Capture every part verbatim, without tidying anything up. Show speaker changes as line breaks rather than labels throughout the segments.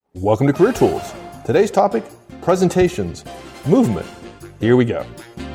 Welcome to Career Tools. Today's topic, presentations, movement. Here we go.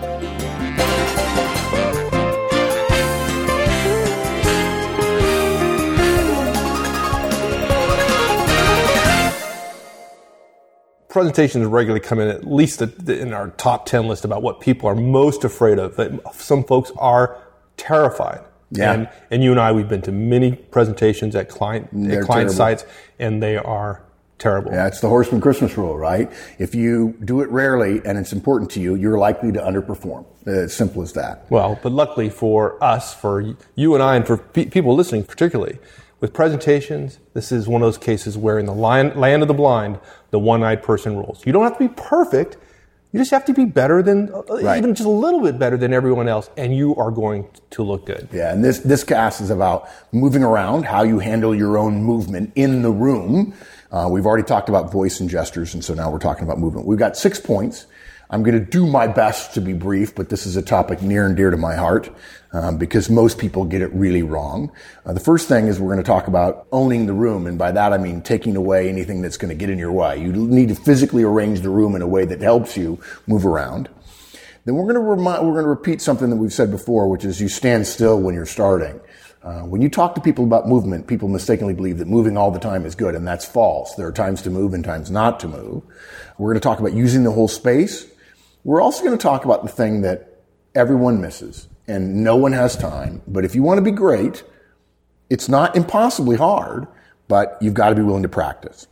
Presentations regularly come in at least in our top ten list about what people are most afraid of. Some folks are terrified.
Yeah.
And, and you and I, we've been to many presentations at client, at client sites, and they are terrible.
Yeah, it's the Horseman Christmas rule, right? If you do it rarely and it's important to you, you're likely to underperform. As simple as that.
Well, but luckily for us, for you and I, and for pe- people listening particularly, with presentations, this is one of those cases where in the land, land of the blind, the one-eyed person rules. You don't have to be perfect. You just have to be better than, right. even just a little bit better than everyone else, and you are going to look good.
Yeah, and this, this cast is about moving around, how you handle your own movement in the room. Uh, we've already talked about voice and gestures, and so now we're talking about movement. We've got six points. I'm going to do my best to be brief, but this is a topic near and dear to my heart um, because most people get it really wrong. Uh, the first thing is we're going to talk about owning the room, and by that I mean taking away anything that's going to get in your way. You need to physically arrange the room in a way that helps you move around. Then we're going to remind, we're going to repeat something that we've said before, which is you stand still when you're starting. Uh, when you talk to people about movement, people mistakenly believe that moving all the time is good, and that's false. There are times to move and times not to move. We're going to talk about using the whole space. We're also going to talk about the thing that everyone misses, and no one has time. But if you want to be great, it's not impossibly hard, but you've got to be willing to practice.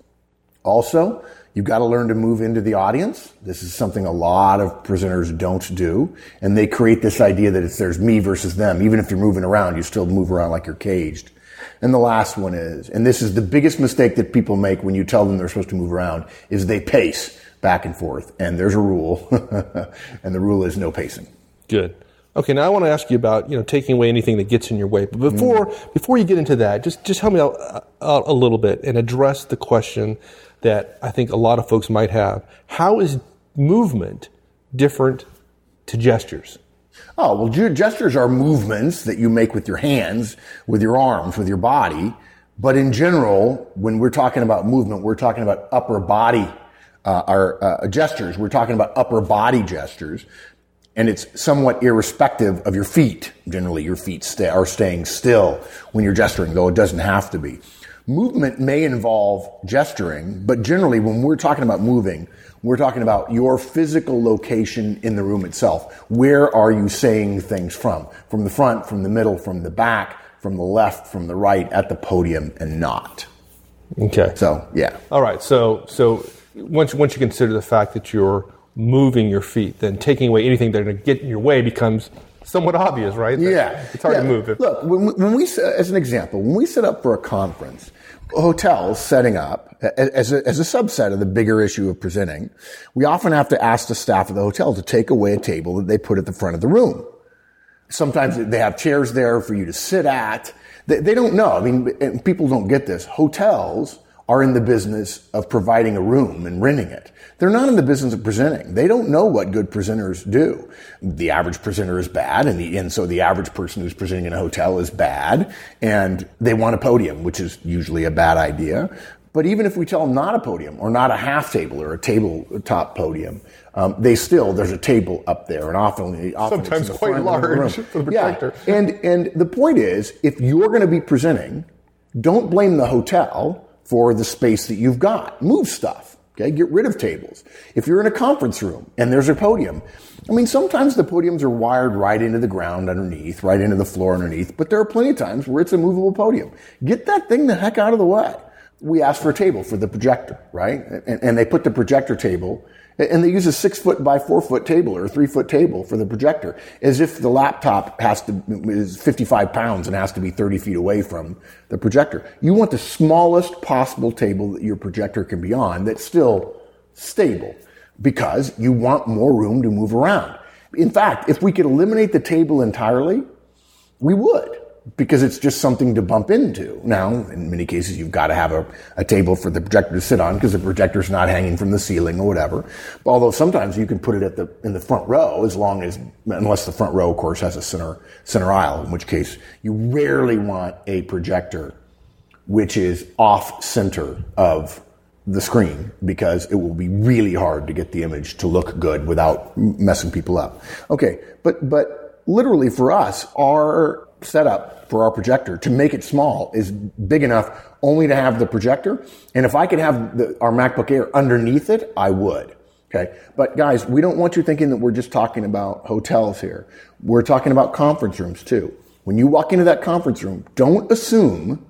Also, you've got to learn to move into the audience. This is something a lot of presenters don't do. And they create this idea that it's there's me versus them. Even if you're moving around, you still move around like you're caged. And the last one is, and this is the biggest mistake that people make when you tell them they're supposed to move around, is they pace back and forth. And there's a rule. And the rule is no pacing.
Good. Okay, now I want to ask you about, you know, taking away anything that gets in your way. But before mm. before you get into that, just, just help me out, out a little bit and address the question that I think a lot of folks might have. How is movement different to gestures?
Oh, well, gestures are movements that you make with your hands, with your arms, with your body. But in general, when we're talking about movement, we're talking about upper body, uh, our uh, gestures. We're talking about upper body gestures. And it's somewhat irrespective of your feet. Generally, your feet stay, are staying still when you're gesturing, though it doesn't have to be. Movement may involve gesturing, but generally when we're talking about moving, we're talking about your physical location in the room itself. Where are you saying things from? From the front, from the middle, from the back, from the left, from the right, at the podium, and not.
Okay.
So, yeah.
All right. So, so once, once you consider the fact that you're moving your feet, then taking away anything that's going to get in your way becomes somewhat obvious, right?
Yeah.
It's hard
yeah.
to move.
Look, when we, when we, as an example, when we set up for a conference, hotels setting up, as a, as a subset of the bigger issue of presenting, we often have to ask the staff of the hotel to take away a table that they put at the front of the room. Sometimes they have chairs there for you to sit at. They, they don't know. I mean, people don't get this. Hotels are in the business of providing a room and renting it. They're not in the business of presenting. They don't know what good presenters do. The average presenter is bad, and, the, and so the average person who's presenting in a hotel is bad, and they want a podium, which is usually a bad idea. But even if we tell them not a podium, or not a half table, or a tabletop podium, um, they still, there's a table up there, and often, often
sometimes quite large for the projector.
Yeah. And, and the point is, if you're going to be presenting, don't blame the hotel for the space that you've got. Move stuff. Okay, get rid of tables. If you're in a conference room and there's a podium, I mean, sometimes the podiums are wired right into the ground underneath, right into the floor underneath, but there are plenty of times where it's a movable podium. Get that thing the heck out of the way. We asked for a table for the projector, right? And, and they put the projector table, and they use a six foot by four foot table or a three foot table for the projector, as if the laptop has to, is fifty-five pounds and has to be thirty feet away from the projector. You want the smallest possible table that your projector can be on that's still stable, because you want more room to move around. In fact, if we could eliminate the table entirely, we would. Because it's just something to bump into. Now, in many cases, you've got to have a, a table for the projector to sit on because the projector's not hanging from the ceiling or whatever. Although sometimes you can put it at the in the front row, as long as, unless the front row, of course, has a center center aisle, in which case you rarely want a projector which is off center of the screen because it will be really hard to get the image to look good without messing people up. Okay, but but literally for us, our setup for our projector to make it small is big enough only to have the projector. And if I could have the, our MacBook Air underneath it, I would. Okay, but guys, we don't want you thinking that we're just talking about hotels here. We're talking about conference rooms too. When you walk into that conference room, don't assume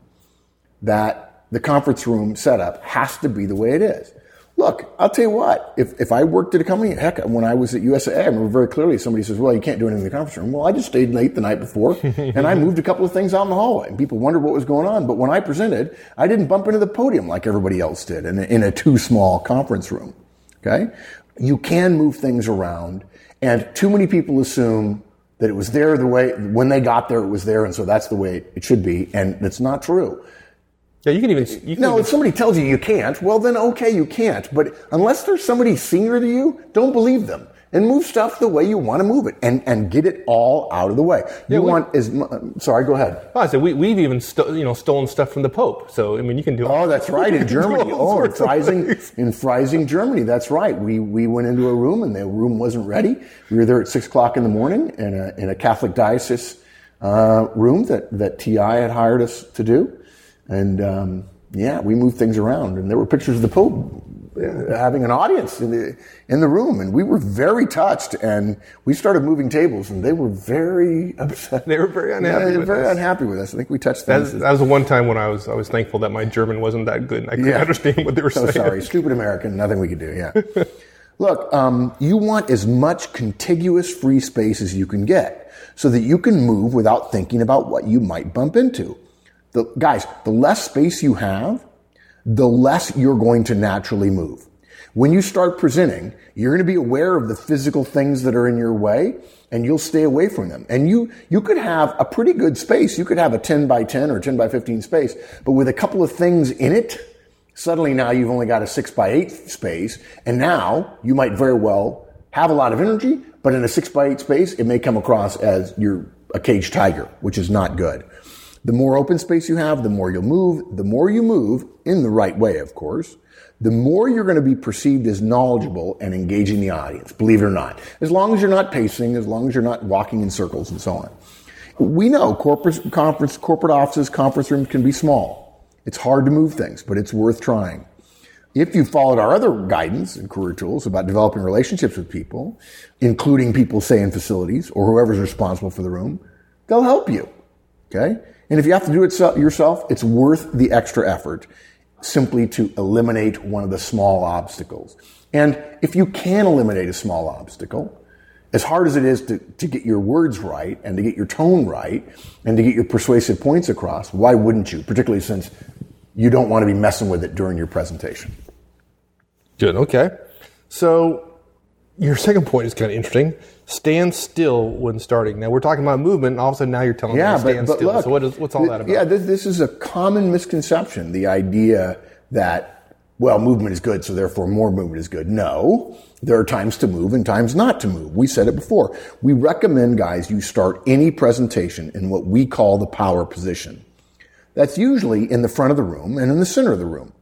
that the conference room setup has to be the way it is. Look, I'll tell you what, if, if I worked at a company, heck, when I was at U S A, I remember very clearly somebody says, well, you can't do anything in the conference room. Well, I just stayed late the night before, and I moved a couple of things out in the hallway, and people wondered what was going on. But when I presented, I didn't bump into the podium like everybody else did in a, in a too small conference room. Okay? You can move things around, and too many people assume that it was there the way, when they got there, it was there, and so that's the way it should be, and it's not true.
Yeah, you can even... You can
no,
even,
if somebody tells you you can't, well then okay, you can't. But unless there's somebody senior to you, don't believe them. And move stuff the way you want to move it. And and get it all out of the way. You yeah, we, want... as Sorry, go ahead.
Oh, I said, we, we've even sto- you know, stolen stuff from the Pope. So, I mean, you can do...
Oh, that's right, in Germany. Oh, in Freising, in Freising, Germany, that's right. We we went into a room, and the room wasn't ready. We were there at six o'clock in the morning in a, in a Catholic diocese uh, room that, that T I had hired us to do. And... Um, Yeah, we moved things around, and there were pictures of the Pope having an audience in the in the room, and we were very touched. And we started moving tables, and they were very upset.
They were very unhappy.
Yeah, they were
with
very
us.
unhappy with us. I think we touched
that
things.
Was, that was the one time when I was I was thankful that my German wasn't that good, and I couldn't yeah. understand what they were
so
saying.
Sorry, stupid American. Nothing we could do. Yeah. Look, um, you want as much contiguous free space as you can get, so that you can move without thinking about what you might bump into. The, guys, the less space you have, the less you're going to naturally move. When you start presenting, you're going to be aware of the physical things that are in your way, and you'll stay away from them. And you, you could have a pretty good space. You could have a ten by ten or ten by fifteen space, but with a couple of things in it, suddenly now you've only got a six by eight space, and now you might very well have a lot of energy, but in a six by eight space, it may come across as you're a caged tiger, which is not good. The more open space you have, the more you'll move. The more you move, in the right way, of course, the more you're going to be perceived as knowledgeable and engaging the audience, believe it or not. As long as you're not pacing, as long as you're not walking in circles and so on. We know corporate conference, corporate offices, conference rooms can be small. It's hard to move things, but it's worth trying. If you followed our other guidance and career tools about developing relationships with people, including people, say, in facilities or whoever's responsible for the room, they'll help you. Okay? And if you have to do it yourself, it's worth the extra effort simply to eliminate one of the small obstacles. And if you can eliminate a small obstacle, as hard as it is to, to get your words right and to get your tone right and to get your persuasive points across, why wouldn't you? Particularly since you don't want to be messing with it during your presentation.
Good, okay. So your second point is kind of interesting. Stand still when starting. Now, we're talking about movement, and all of a sudden now you're telling
yeah,
me to stand
but, but
still.
Look,
so what is, what's all that about?
Yeah, this, this is a common misconception, the idea that, well, movement is good, so therefore more movement is good. No, there are times to move and times not to move. We said it before. We recommend, guys, you start any presentation in what we call the power position. That's usually in the front of the room and in the center of the room.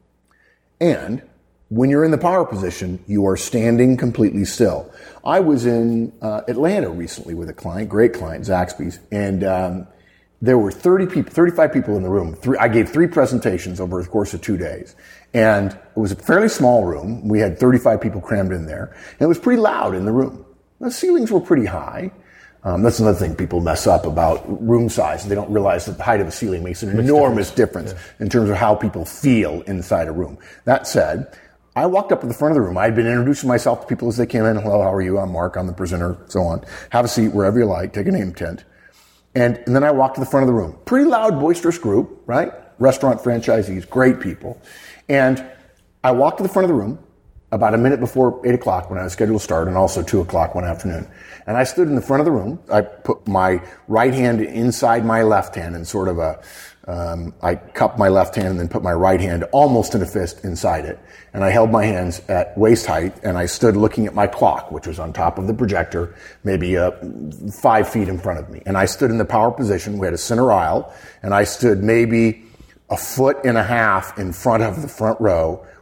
And when you're in the power position, you are standing completely still. I was in uh, Atlanta recently with a client, great client, Zaxby's, and um, there were thirty people, thirty-five people in the room. Three, I gave three presentations over the course of two days, and it was a fairly small room. We had thirty-five people crammed in there, and it was pretty loud in the room. The ceilings were pretty high. Um, that's another thing people mess up about room size. They don't realize that the height of a ceiling makes an enormous difference, difference yeah. in terms of how people feel inside a room. That said, I walked up to the front of the room. I had been introducing myself to people as they came in. Hello, how are you? I'm Mark. I'm the presenter, so on. Have a seat wherever you like. Take a name tent. And, and then I walked to the front of the room. Pretty loud, boisterous group, right? Restaurant franchisees, great people. And I walked to the front of the room about a minute before eight o'clock when I was scheduled to start, and also two o'clock one afternoon. And I stood in the front of the room. I put my right hand inside my left hand in sort of a, um, I cupped my left hand and then put my right hand almost in a fist inside it. And I held my hands at waist height, and I stood looking at my clock, which was on top of the projector, maybe uh, five feet in front of me. And I stood in the power position. We had a center aisle, and I stood maybe a foot and a half in front of the front row,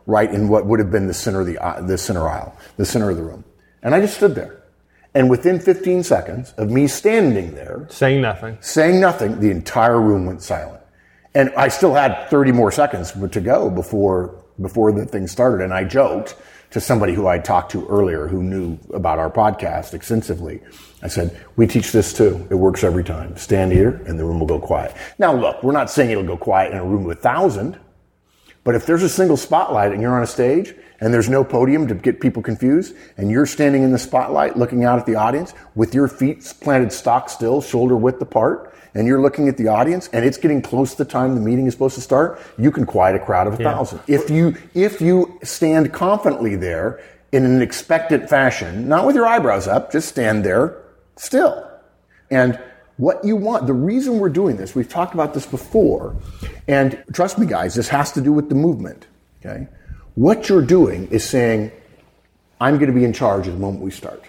right in what would have been the center of the, uh, the center aisle, the center of the room. And I just stood there. And within fifteen seconds of me standing there,
saying nothing,
saying nothing, the entire room went silent. And I still had thirty more seconds to go before, before the thing started. And I joked to somebody who I talked to earlier who knew about our podcast extensively. I said, we teach this too. It works every time. Stand here and the room will go quiet. Now look, we're not saying it'll go quiet in a room of a thousand, but if there's a single spotlight and you're on a stage and there's no podium to get people confused and you're standing in the spotlight looking out at the audience with your feet planted stock still, shoulder width apart, and you're looking at the audience and it's getting close to the time the meeting is supposed to start, you can quiet a crowd of a yeah. thousand. If you, if you stand confidently there in an expectant fashion, not with your eyebrows up, just stand there still. And what you want, the reason we're doing this, we've talked about this before, and trust me guys, this has to do with the movement, okay? What you're doing is saying, I'm going to be in charge at the moment we start.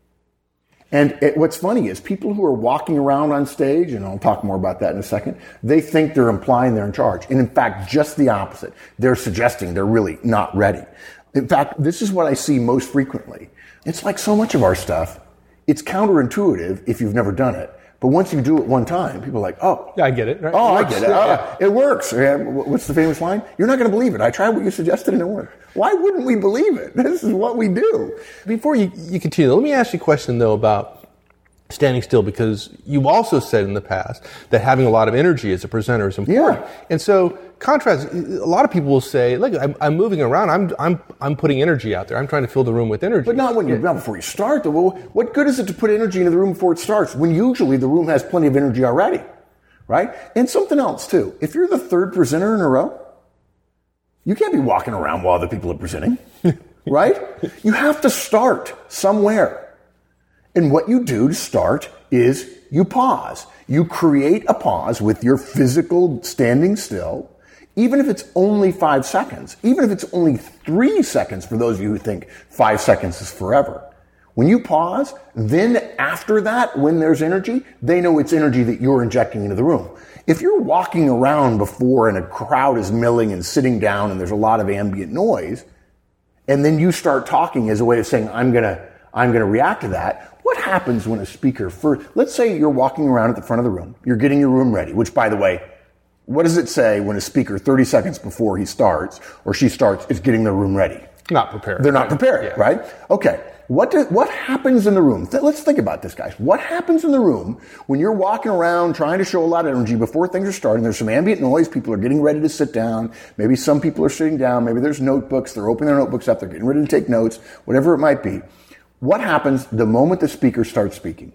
And it, what's funny is people who are walking around on stage, and I'll talk more about that in a second, they think they're implying they're in charge. And in fact, just the opposite. They're suggesting they're really not ready. In fact, this is what I see most frequently. It's like so much of our stuff, it's counterintuitive if you've never done it. But once you do it one time, people are like, oh.
Yeah, I get it. Right?
Oh,
it
I get it. Oh, it works. What's the famous line? You're not going to believe it. I tried what you suggested and it worked. Why wouldn't we believe it? This is what we do.
Before you, you continue, let me ask you a question, though, about standing still, because you also said in the past that having a lot of energy as a presenter is important.
Yeah.
And so, contrast, a lot of people will say, look, I'm, I'm moving around, I'm, I'm, I'm putting energy out there, I'm trying to fill the room with energy.
But not when you, not before you start. Well, what good is it to put energy into the room before it starts, when usually the room has plenty of energy already, right? And something else, too. If you're the third presenter in a row, you can't be walking around while other people are presenting, right? You have to start somewhere. And what you do to start is you pause. You create a pause with your physical standing still, even if it's only five seconds, even if it's only three seconds for those of you who think five seconds is forever. When you pause, then after that, when there's energy, they know it's energy that you're injecting into the room. If you're walking around before and a crowd is milling and sitting down and there's a lot of ambient noise, and then you start talking as a way of saying, I'm gonna, I'm gonna react to that, what happens when a speaker first, let's say you're walking around at the front of the room, you're getting your room ready, which by the way, what does it say when a speaker thirty seconds before he starts or she starts is getting the room ready?
Not prepared.
They're not prepared, yeah. Right? Okay. What do, what happens in the room? Th- let's think about this, guys. What happens in the room when you're walking around trying to show a lot of energy before things are starting? There's some ambient noise. People are getting ready to sit down. Maybe some people are sitting down. Maybe there's notebooks. They're opening their notebooks up. They're getting ready to take notes, whatever it might be. What happens the moment the speaker starts speaking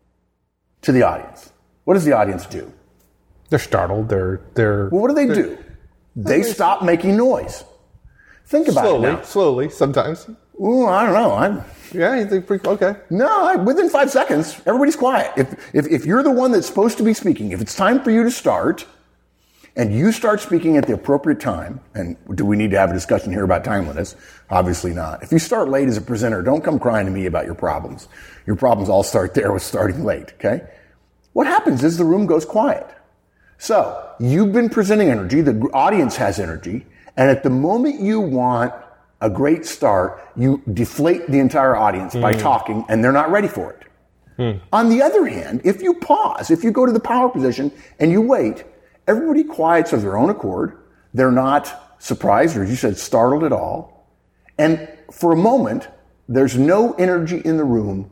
to the audience? What does the audience do?
They're startled. They're, they're,
well, what do they do? They stop making noise. Think about
slowly,
it now.
Slowly, sometimes.
Ooh, I don't know. I'm,
yeah, you think pretty, okay.
No, I, within five seconds, everybody's quiet. If, if, if you're the one that's supposed to be speaking, if it's time for you to start, and you start speaking at the appropriate time, and do we need to have a discussion here about timeliness? Obviously not. If you start late as a presenter, don't come crying to me about your problems. Your problems all start there with starting late, okay? What happens is the room goes quiet. So, you've been presenting energy, the audience has energy, and at the moment you want a great start, you deflate the entire audience mm. by talking, and they're not ready for it. Mm. On the other hand, if you pause, if you go to the power position and you wait, everybody quiets of their own accord. They're not surprised or, as you said, startled at all. And for a moment, there's no energy in the room.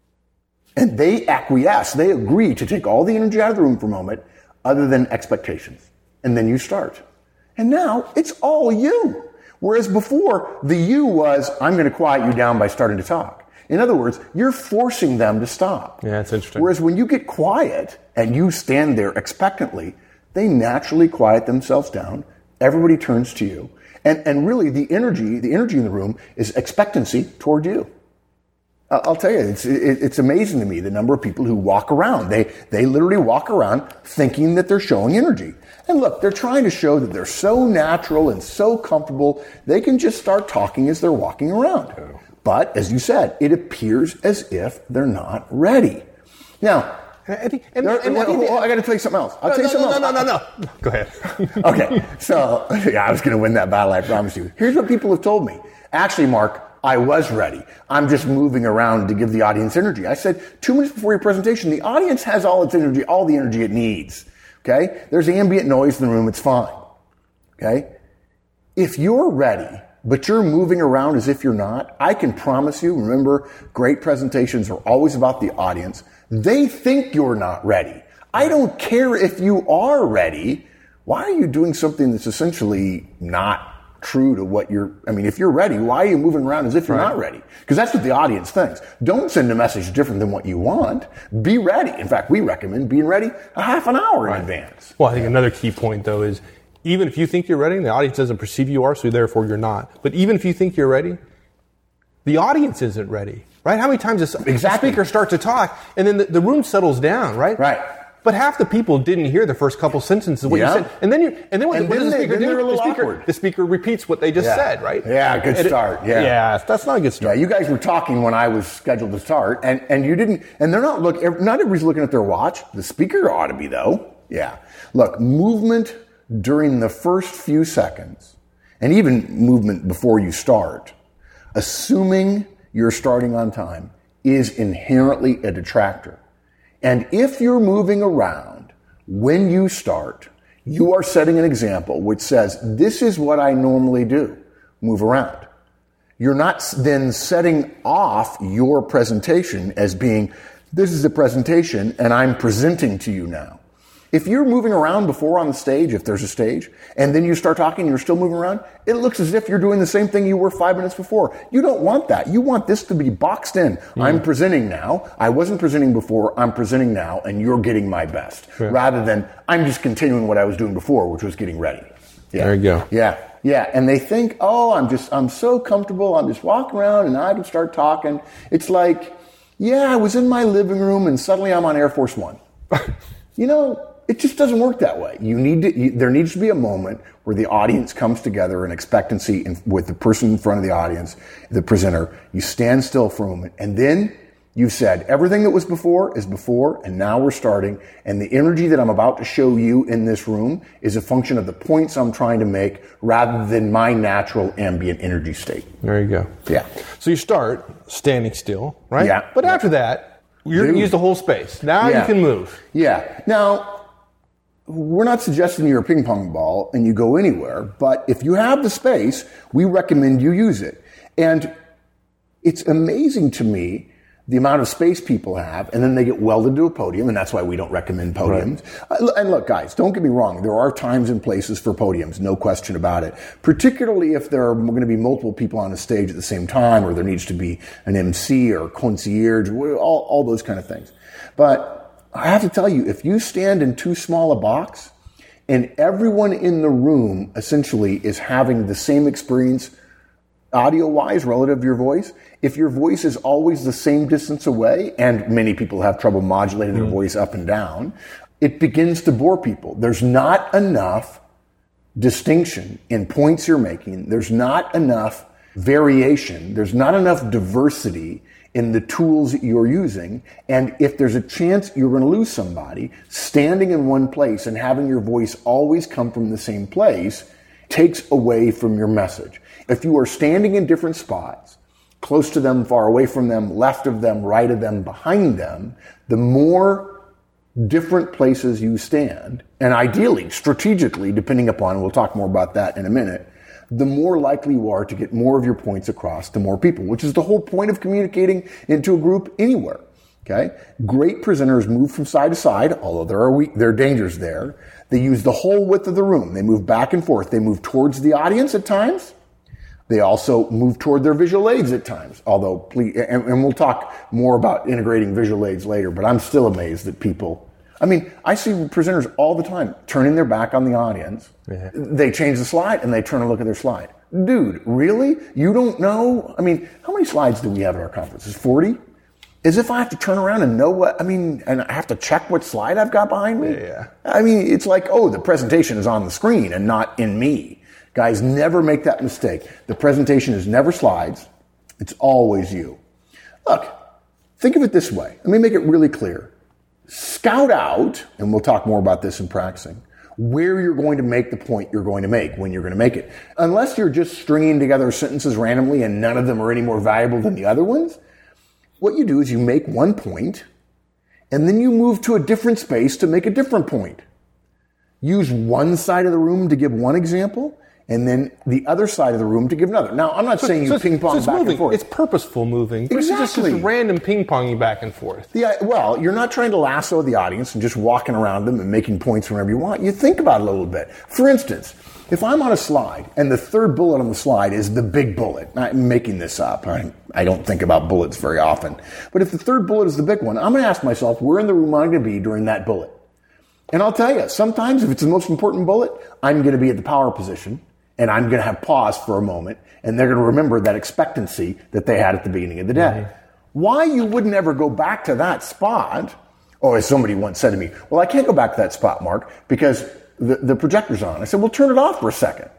And they acquiesce. They agree to take all the energy out of the room for a moment other than expectations. And then you start. And now it's all you. Whereas before, the you was, I'm going to quiet you down by starting to talk. In other words, you're forcing them to stop.
Yeah, that's interesting.
Whereas when you get quiet and you stand there expectantly, they naturally quiet themselves down. Everybody turns to you. And, and really the energy, the energy in the room is expectancy toward you. I'll tell you, it's, it's amazing to me the number of people who walk around. They, they literally walk around thinking that they're showing energy. And look, they're trying to show that they're so natural and so comfortable, they can just start talking as they're walking around. But as you said, it appears as if they're not ready. Now,
I think, and,
There,
and,
well,
I, think
well, I got to tell you something else. I'll
no,
tell you
no,
something
no,
else.
no, no, no, no. Go ahead.
Okay, so yeah, I was going to win that battle, I promise you. Here's what people have told me. Actually, Mark, I was ready. I'm just moving around to give the audience energy. I said, two minutes before your presentation, the audience has all its energy, all the energy it needs. Okay? There's ambient noise in the room, it's fine. Okay? If you're ready, but you're moving around as if you're not, I can promise you, remember, great presentations are always about the audience. They think you're not ready. I don't care if you are ready. Why are you doing something that's essentially not true to what you're, I mean, if you're ready, why are you moving around as if you're right. not ready? Because that's what the audience thinks. Don't send a message different than what you want. Be ready. In fact, we recommend being ready a half an hour right. in advance.
Well, I think another key point, though, is even if you think you're ready, the audience doesn't perceive you are, so therefore you're not. But even if you think you're ready, the audience isn't ready, right? How many times does exactly. a speaker start to talk, and then the, the room settles down, right?
Right.
But half the people didn't hear the first couple sentences of what yeah. you said, and then you and then what, and what then does the speaker they, do? The speaker, the speaker repeats what they just
yeah.
said, right?
Yeah, good
and
start.
It,
yeah,
yeah, that's not a good start.
Yeah, you guys were talking when I was scheduled to start, and and you didn't, and they're not look. Not everybody's looking at their watch. The speaker ought to be though. Yeah, look, movement during the first few seconds, and even movement before you start, assuming you're starting on time, is inherently a detractor. And if you're moving around when you start, you are setting an example which says, this is what I normally do, move around. You're not then setting off your presentation as being, this is a presentation and I'm presenting to you now. If you're moving around before on the stage, if there's a stage, and then you start talking and you're still moving around, it looks as if you're doing the same thing you were five minutes before. You don't want that. You want this to be boxed in. Mm. I'm presenting now. I wasn't presenting before. I'm presenting now, and you're getting my best. Yeah. Rather than, I'm just continuing what I was doing before, which was getting ready. Yeah.
There you go.
Yeah. Yeah. And they think, oh, I'm just, I'm so comfortable. I'm just walking around and I can start talking. It's like, yeah, I was in my living room and suddenly I'm on Air Force One. You know, it just doesn't work that way. You need to, you, there needs to be a moment where the audience comes together in expectancy in, with the person in front of the audience, the presenter. You stand still for a moment, and then you've said everything that was before is before, and now we're starting. And the energy that I'm about to show you in this room is a function of the points I'm trying to make rather than my natural ambient energy state.
There you go.
Yeah.
So you start standing still, right?
Yeah.
But after that, you're going to use the whole space. Now
yeah.
you can move.
Yeah. Now, we're not suggesting you're a ping pong ball and you go anywhere, but if you have the space, we recommend you use it. And it's amazing to me the amount of space people have, and then they get welded to a podium, and that's why we don't recommend podiums. Right. And look, guys, don't get me wrong. There are times and places for podiums, no question about it, particularly if there are going to be multiple people on a stage at the same time, or there needs to be an M C or a concierge, all, all those kind of things. But I have to tell you, if you stand in too small a box and everyone in the room essentially is having the same experience audio-wise relative to your voice, if your voice is always the same distance away, and many people have trouble modulating their mm. voice up and down, it begins to bore people. There's not enough distinction in points you're making. There's not enough variation. There's not enough diversity in the tools that you're using. And if there's a chance you're going to lose somebody, standing in one place and having your voice always come from the same place takes away from your message. If you are standing in different spots, close to them, far away from them, left of them, right of them, behind them, the more different places you stand, and ideally, strategically, depending upon, we'll talk more about that in a minute, the more likely you are to get more of your points across to more people, which is the whole point of communicating into a group anywhere. Okay? Great presenters move from side to side, although there are we- there are dangers there. They use the whole width of the room. They move back and forth. They move towards the audience at times. They also move toward their visual aids at times, although, please, and, and we'll talk more about integrating visual aids later, but I'm still amazed that people, I mean, I see presenters all the time turning their back on the audience. Yeah. They change the slide and they turn and look at their slide. Dude, really? You don't know? I mean, how many slides do we have at our conferences? forty? As if I have to turn around and know what, I mean, and I have to check what slide I've got behind me?
Yeah.
I mean, it's like, oh, the presentation is on the screen and not in me. Guys, never make that mistake. The presentation is never slides. It's always you. Look, think of it this way. Let me make it really clear. scout out, and we'll talk more about this in practicing, where you're going to make the point you're going to make when you're going to make it. Unless you're just stringing together sentences randomly and none of them are any more valuable than the other ones, what you do is you make one point and then you move to a different space to make a different point. Use one side of the room to give one example and then the other side of the room to give another. Now, I'm not so, saying you so ping pong so back
moving.
and forth.
It's purposeful moving.
Exactly.
It's just, just random ping ponging back and forth.
Yeah, well, you're not trying to lasso the audience and just walking around them and making points whenever you want. You think about it a little bit. For instance, if I'm on a slide and the third bullet on the slide is the big bullet, I'm making this up. I, I don't think about bullets very often. But if the third bullet is the big one, I'm going to ask myself, where in the room am I going to be during that bullet? And I'll tell you, sometimes if it's the most important bullet, I'm going to be at the power position. And I'm going to have pause for a moment, and they're going to remember that expectancy that they had at the beginning of the day. Mm-hmm. Why you wouldn't ever go back to that spot, or as somebody once said to me, well, I can't go back to that spot, Mark, because the, the projector's on. I said, well, turn it off for a second.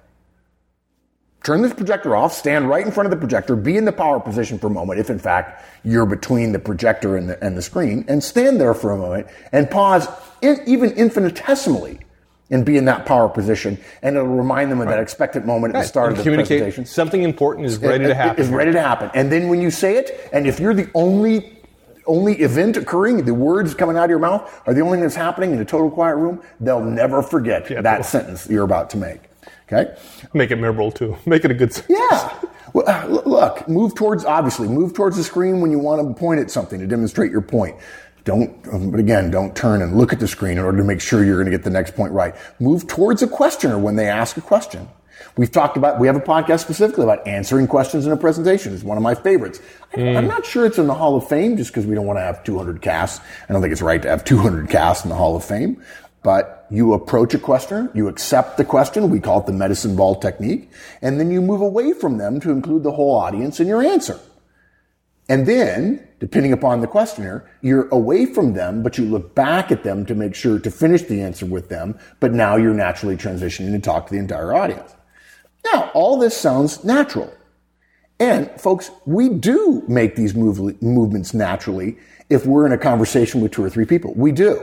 Turn this projector off, stand right in front of the projector, be in the power position for a moment, if in fact you're between the projector and the, and the screen, and stand there for a moment and pause in, even infinitesimally and be in that power position, and it'll remind them of that expected moment at the start
and
of the presentation.
Something important is ready
it,
to happen.
Is ready to happen. And then when you say it, and if you're the only only event occurring, the words coming out of your mouth are the only thing that's happening in a total quiet room, they'll never forget yeah, that cool. sentence you're about to make. Okay?
Make it memorable, too. Make it a good sentence.
Yeah. Well, uh, look, move towards, obviously, move towards the screen when you want to point at something to demonstrate your point. Don't, but again, don't turn and look at the screen in order to make sure you're going to get the next point right. Move towards a questioner when they ask a question. We've talked about, we have a podcast specifically about answering questions in a presentation. It's one of my favorites. Mm. I'm not sure it's in the Hall of Fame just because we don't want to have two hundred casts. I don't think it's right to have two hundred casts in the Hall of Fame. But you approach a questioner, you accept the question, we call it the medicine ball technique, and then you move away from them to include the whole audience in your answer. And then, depending upon the questioner, you're away from them, but you look back at them to make sure to finish the answer with them, but now you're naturally transitioning to talk to the entire audience. Now, all this sounds natural. And, folks, we do make these move- movements naturally if we're in a conversation with two or three people. We do.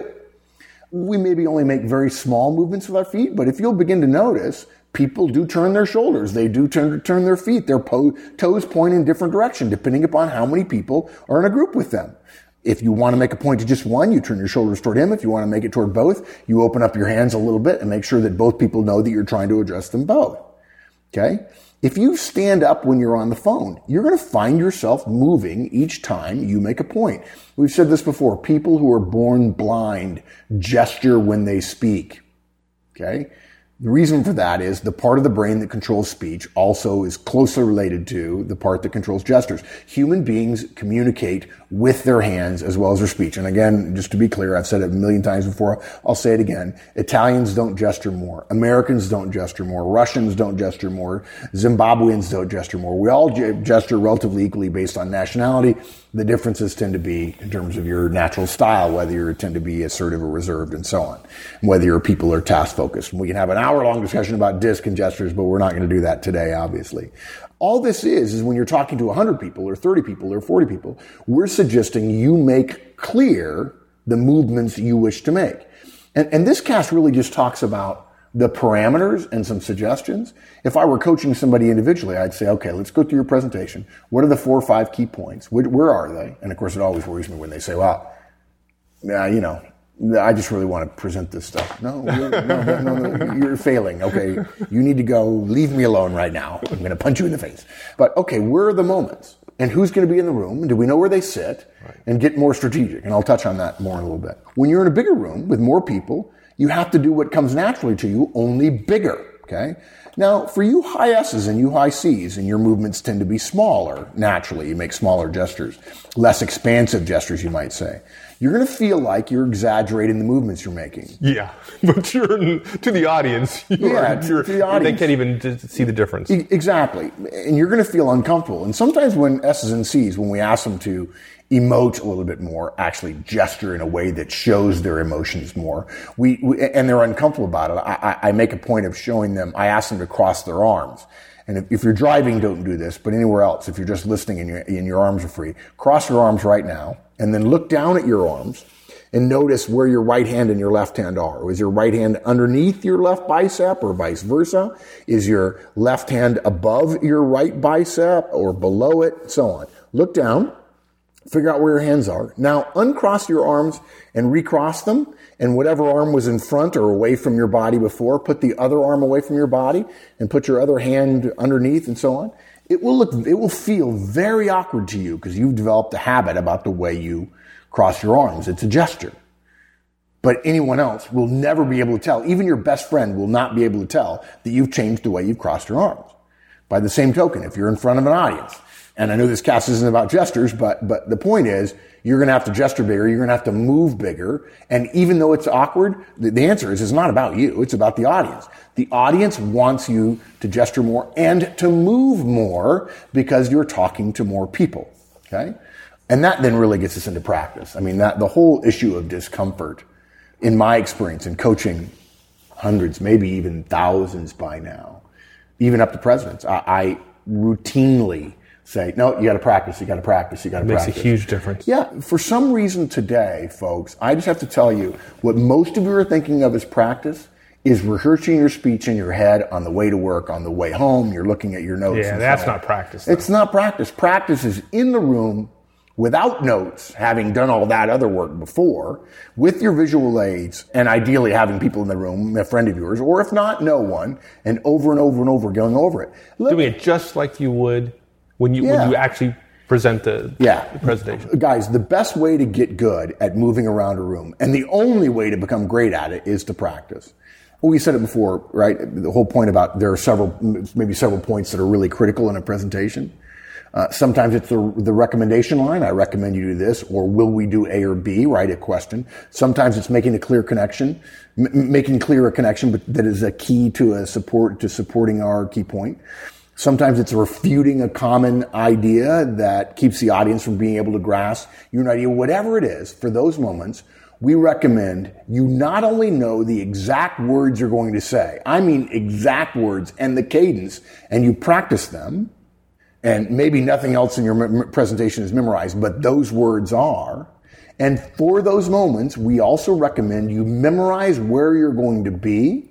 We maybe only make very small movements with our feet, but if you'll begin to notice, people do turn their shoulders. They do turn, turn their feet. Their po- toes point in different direction, depending upon how many people are in a group with them. If you want to make a point to just one, you turn your shoulders toward him. If you want to make it toward both, you open up your hands a little bit and make sure that both people know that you're trying to address them both. Okay? If you stand up when you're on the phone, you're going to find yourself moving each time you make a point. We've said this before. People who are born blind gesture when they speak. Okay? The reason for that is the part of the brain that controls speech also is closely related to the part that controls gestures. Human beings communicate with their hands as well as their speech. And again, just to be clear, I've said it a million times before, I'll say it again. Italians don't gesture more. Americans don't gesture more. Russians don't gesture more. Zimbabweans don't gesture more. We all gesture relatively equally based on nationality. The differences tend to be in terms of your natural style, whether you tend to be assertive or reserved and so on, whether your people are task focused. We can have an hour long discussion about disc and gestures, but we're not going to do that today, obviously. All this is, is when you're talking to one hundred people or thirty people or forty people, we're suggesting you make clear the movements you wish to make. And, and this cast really just talks about the parameters and some suggestions. If I were coaching somebody individually, I'd say, okay, let's go through your presentation. What are the four or five key points? Where, where are they? And of course, it always worries me when they say, well, yeah, you know, I just really want to present this stuff. No, no, no, no, no, you're failing. Okay, you need to go. Leave me alone right now. I'm going to punch you in the face. But okay, where are the moments? And who's going to be in the room? And do we know where they sit? Right. And get more strategic. And I'll touch on that more in a little bit. When you're in a bigger room with more people, you have to do what comes naturally to you, only bigger. Okay? Now, for you high S's and you high C's, and your movements tend to be smaller, naturally, you make smaller gestures, less expansive gestures, you might say. You're going to feel like you're exaggerating the movements you're making.
Yeah, but you're to the audience. You're,
yeah, to,
you're,
to the audience.
They can't even see the difference.
E- exactly. And you're going to feel uncomfortable. And sometimes when S's and C's, when we ask them to emote a little bit more, actually gesture in a way that shows their emotions more, we, we and they're uncomfortable about it, I, I make a point of showing them, I ask them to cross their arms. And if, if you're driving, don't do this, but anywhere else, if you're just listening and your, and your arms are free, cross your arms right now, and then look down at your arms and notice where your right hand and your left hand are. Is your right hand underneath your left bicep or vice versa? Is your left hand above your right bicep or below it? So on. Look down. Figure out where your hands are. Now uncross your arms and recross them. And whatever arm was in front or away from your body before, put the other arm away from your body and put your other hand underneath and so on. It will look, it will feel very awkward to you because you've developed a habit about the way you cross your arms. It's a gesture. But anyone else will never be able to tell. Even your best friend will not be able to tell that you've changed the way you've crossed your arms. By the same token, if you're in front of an audience, and I know this cast isn't about gestures, but, but the point is, you're going to have to gesture bigger, you're going to have to move bigger, and even though it's awkward, the, the answer is it's not about you, it's about the audience. The audience wants you to gesture more and to move more because you're talking to more people, okay? And that then really gets us into practice. I mean, that the whole issue of discomfort, in my experience in coaching hundreds, maybe even thousands by now, even up to presidents, I, I routinely say, no, you got to practice, you got to practice, you got to practice.
Makes a huge difference.
Yeah, for some reason today, folks, I just have to tell you, what most of you are thinking of as practice is rehearsing your speech in your head on the way to work, on the way home, you're looking at your notes.
Yeah, that's not practice. Though.
It's not practice. Practice is in the room, without notes, having done all that other work before, with your visual aids, and ideally having people in the room, a friend of yours, or if not, no one, and over and over and over going over it. Look,
doing it just like you would when you
yeah.
when you actually present the,
yeah.
the presentation.
Guys, the best way to get good at moving around a room, and the only way to become great at it, is to practice. Well, we said it before, right? The whole point about there are several, maybe several points that are really critical in a presentation. Uh, sometimes it's the, the recommendation line. I recommend you do this, or will we do A or B? Write a question. Sometimes it's making a clear connection, m- making clear a connection, but that is a key to a support to supporting our key point. Sometimes it's refuting a common idea that keeps the audience from being able to grasp your idea. Whatever it is, for those moments, we recommend you not only know the exact words you're going to say, I mean exact words and the cadence, and you practice them. And maybe nothing else in your presentation is memorized, but those words are. And for those moments, we also recommend you memorize where you're going to be.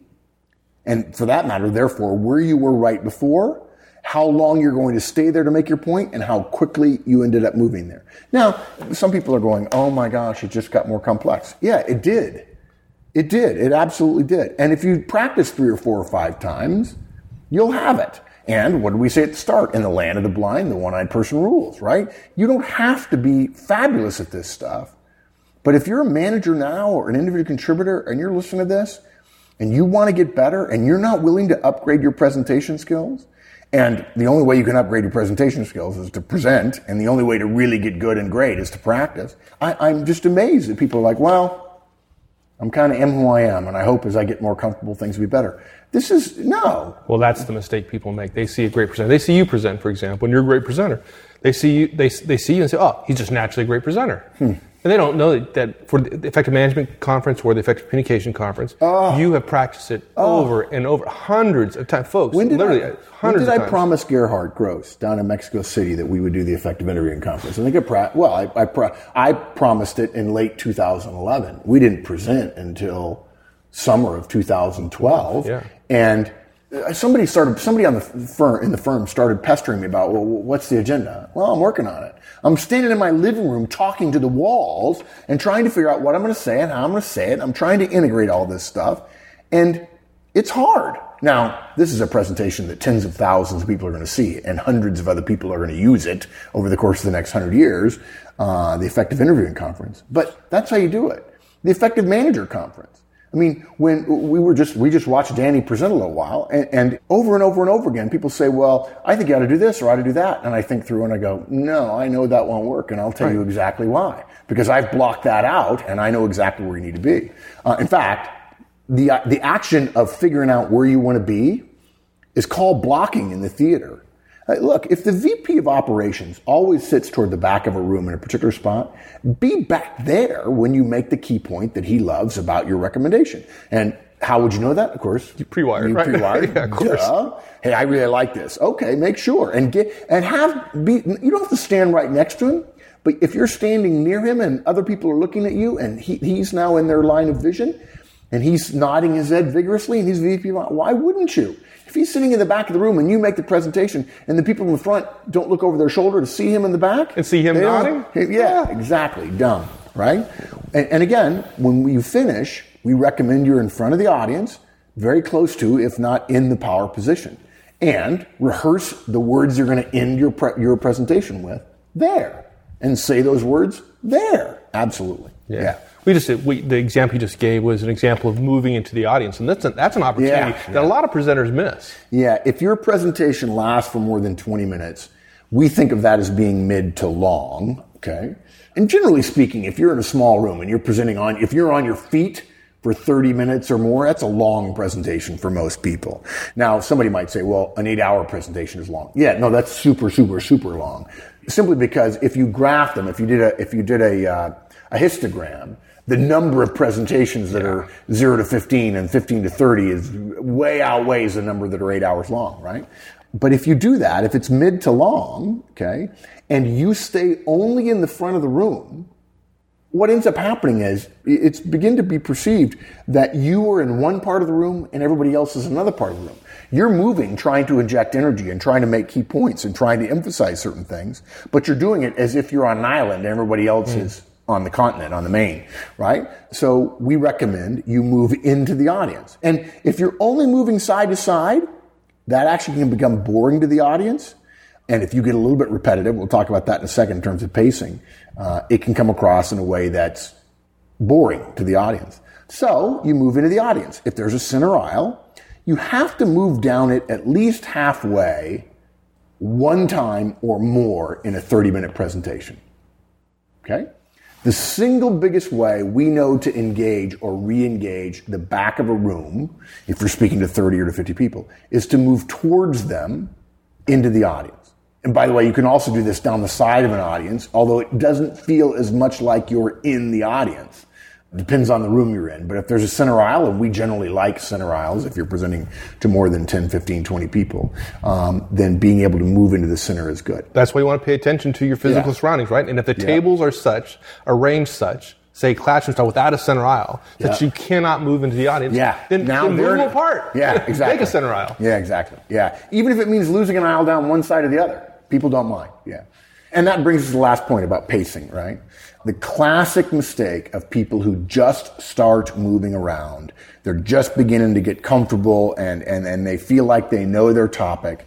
And for that matter, therefore, where you were right before, how long you're going to stay there to make your point, and how quickly you ended up moving there. Now, some people are going, oh my gosh, it just got more complex. Yeah, it did. It did. It absolutely did. And if you practice three or four or five times, you'll have it. And what did we say at the start? In the land of the blind, the one-eyed person rules, right? You don't have to be fabulous at this stuff. But if you're a manager now or an individual contributor and you're listening to this and you want to get better and you're not willing to upgrade your presentation skills, and the only way you can upgrade your presentation skills is to present, and the only way to really get good and great is to practice, I, I'm just amazed that people are like, well, I'm kind of am who I am, and I hope as I get more comfortable, things will be better. This is, no.
Well, that's the mistake people make. They see a great presenter. They see you present, for example, and you're a great presenter. They see you, they, they see you and say, oh, he's just naturally a great presenter. Hmm. And they don't know that, that for the Effective Management Conference or the Effective Communication Conference, oh. you have practiced it oh. over and over, hundreds of times. Folks,
when did
literally
I,
hundreds
when did
of
I
times.
promise Gerhard Gross down in Mexico City that we would do the Effective Interviewing Conference? I think I, pra- well, I, I, pra- I promised it in late two thousand eleven. We didn't present until summer of two thousand twelve.
Yeah.
And somebody started, somebody on the firm, in the firm started pestering me about, well, what's the agenda? Well, I'm working on it. I'm standing in my living room talking to the walls and trying to figure out what I'm going to say and how I'm going to say it. I'm trying to integrate all this stuff. And it's hard. Now, this is a presentation that tens of thousands of people are going to see, and hundreds of other people are going to use it over the course of the next hundred years, uh, the Effective Interviewing Conference. But that's how you do it. The Effective Manager Conference. I mean, when we were just, we just watched Danny present a little while, and, and over and over and over again, people say, well, I think you ought to do this or I ought to do that. And I think through and I go, no, I know that won't work, and I'll tell right. you exactly why. Because I've blocked that out, and I know exactly where you need to be. Uh, in fact, the, uh, the action of figuring out where you want to be is called blocking in the theater. Uh, look, if the V P of operations always sits toward the back of a room in a particular spot, be back there when you make the key point that he loves about your recommendation. And how would you know that? Of course,
you pre-wired,
you
right?
Pre-wired.
Yeah, of course.
Duh. Hey, I really like this. Okay, make sure and get and have be. You don't have to stand right next to him, But if you're standing near him and other people are looking at you and he, he's now in their line of vision and he's nodding his head vigorously and he's V P, why wouldn't you? If he's sitting in the back of the room and you make the presentation and the people in the front don't look over their shoulder to see him in the back.
And see him nodding?
Yeah, yeah, exactly. Dumb, right? And, and again, when you finish, we recommend you're in front of the audience, very close to, if not in the power position. And rehearse the words you're going to end your pre- your presentation with there. And say those words there. Absolutely.
Yeah.
yeah.
We just we, the example you just gave was an example of moving into the audience, and that's a, that's an opportunity
yeah,
that
yeah.
a lot of presenters miss.
Yeah, if your presentation lasts for more than twenty minutes, we think of that as being mid to long, okay? And generally speaking, if you're in a small room and you're presenting on, if you're on your feet for thirty minutes or more, that's a long presentation for most people. Now, somebody might say, well, an eight-hour presentation is long. Yeah, no, that's super, super, super long. Simply because if you graph them, if you did a, if you did a, uh, a histogram, the number of presentations that yeah. are zero to fifteen and fifteen to thirty is way outweighs the number that are eight hours long, right? But if you do that, if it's mid to long, okay, and you stay only in the front of the room, what ends up happening is it's begin to be perceived that you are in one part of the room and everybody else is in another part of the room. You're moving, trying to inject energy and trying to make key points and trying to emphasize certain things, but you're doing it as if you're on an island and everybody else mm. is on the continent, on the main, right? So we recommend you move into the audience. And if you're only moving side to side, that actually can become boring to the audience. And if you get a little bit repetitive, we'll talk about that in a second in terms of pacing, uh, it can come across in a way that's boring to the audience. So you move into the audience. If there's a center aisle, you have to move down it at least halfway one time or more in a thirty-minute presentation. Okay? The single biggest way we know to engage or re-engage the back of a room, if you're speaking to thirty or to fifty people, is to move towards them into the audience. And by the way, you can also do this down the side of an audience, although it doesn't feel as much like you're in the audience. It depends on the room you're in. But if there's a center aisle, and we generally like center aisles if you're presenting to more than ten, fifteen, twenty people, um, then being able to move into the center is good.
That's why you want to pay attention to your physical yeah. surroundings, right? And if the yeah. tables are such, arranged such, say classroom style without a center aisle, yeah. that you cannot move into the audience,
yeah.
then,
now
then move them apart.
Yeah, exactly.
Make a center aisle.
Yeah, exactly. Yeah. Even if it means losing an aisle down one side or the other. People don't mind. Yeah. And that brings us to the last point about pacing, right? The classic mistake of people who just start moving around, they're just beginning to get comfortable and, and, and they feel like they know their topic.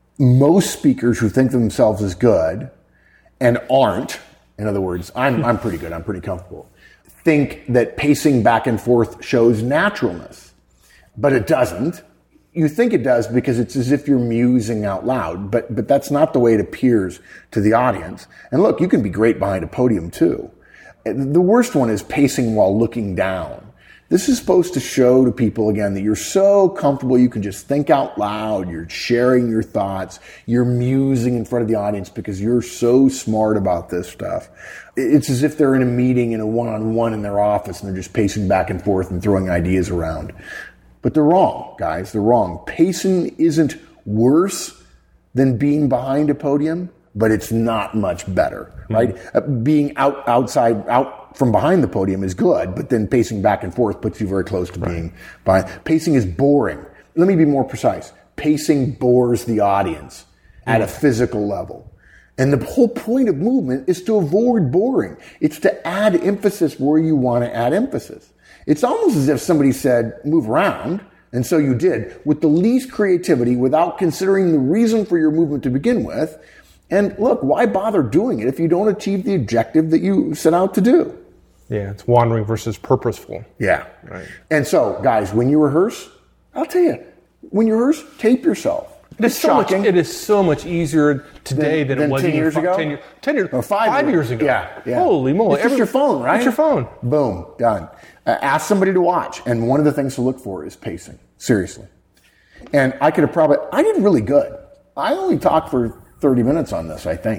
Most speakers who think of themselves as good and aren't, in other words, I'm, I'm pretty good, I'm pretty comfortable, think that pacing back and forth shows naturalness. But it doesn't. You think it does because it's as if you're musing out loud, but but that's not the way it appears to the audience. And look, you can be great behind a podium too. The worst one is pacing while looking down. This is supposed to show to people, again, that you're so comfortable you can just think out loud, you're sharing your thoughts, you're musing in front of the audience because you're so smart about this stuff. It's as if they're in a meeting in a one-on-one in their office and they're just pacing back and forth and throwing ideas around. But they're wrong, guys. They're wrong. Pacing isn't worse than being behind a podium, but it's not much better, right? Mm-hmm. Uh, being out outside, out from behind the podium is good, but then pacing back and forth puts you very close to right. being behind. Pacing is boring. Let me be more precise. Pacing bores the audience mm-hmm. at a physical level. And the whole point of movement is to avoid boring. It's to add emphasis where you want to add emphasis. It's almost as if somebody said, move around, and so you did, with the least creativity, without considering the reason for your movement to begin with. And look, why bother doing it if you don't achieve the objective that you set out to do?
Yeah, it's wandering versus purposeful.
Yeah.
Right.
And so, guys, when you rehearse, I'll tell you, when you rehearse, tape yourself.
It is, so much, it is so much easier today than, than, than it was
ten years ago.
ten, year, ten years,
or five,
five
years.
years ago.
Yeah, yeah.
Holy moly!
It's just your phone, right?
It's your phone.
Boom, done. Uh, ask somebody to watch, and one of the things to look for is pacing. Seriously. And I could have probably, I did really good. I only talked for thirty minutes on this, I think.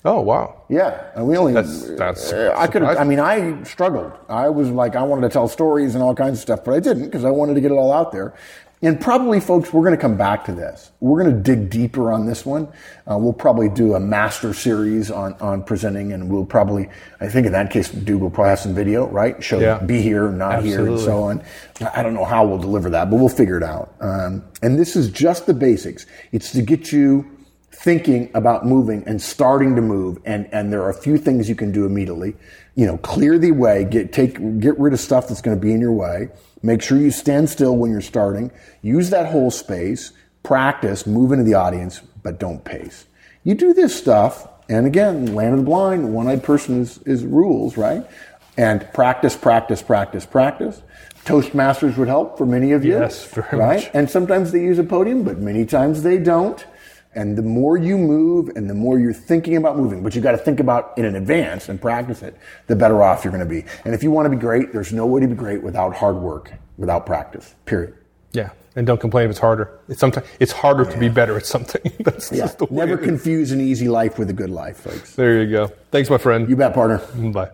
Oh, wow.
Yeah, and we only.
That's, that's
uh, I could. I mean, I struggled. I was like, I wanted to tell stories and all kinds of stuff, but I didn't because I wanted to get it all out there. And probably, folks, we're going to come back to this. We're going to dig deeper on this one. Uh, we'll probably do a master series on, on presenting, and we'll probably, I think in that case, dude, we'll probably have some video, right? Show
yeah.
be here, not Absolutely. Here, and so on. I don't know how we'll deliver that, but we'll figure it out. Um, and this is just the basics. It's to get you thinking about moving and starting to move, and, and there are a few things you can do immediately. You know, clear the way, get take get rid of stuff that's going to be in your way. Make sure you stand still when you're starting. Use that whole space. Practice, move into the audience, but don't pace. You do this stuff, and again, land of the blind, one-eyed person is, is rules, right? And practice, practice, practice, practice. Toastmasters would help for many of you.
Yes, very
right?
much.
And sometimes they use a podium, but many times they don't. And the more you move and the more you're thinking about moving, but you got to think about it in advance and practice it, the better off you're going to be. And if you want to be great, there's no way to be great without hard work, without practice, period.
Yeah. And don't complain if it's harder. It's sometimes it's harder yeah. to be better at something. That's
yeah.
just the way
Never confuse an easy life with a good life, folks.
There you go. Thanks, my friend.
You bet, partner.
Bye.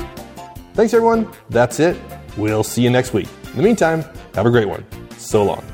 Thanks, everyone. That's it. We'll see you next week. In the meantime, have a great one. So long.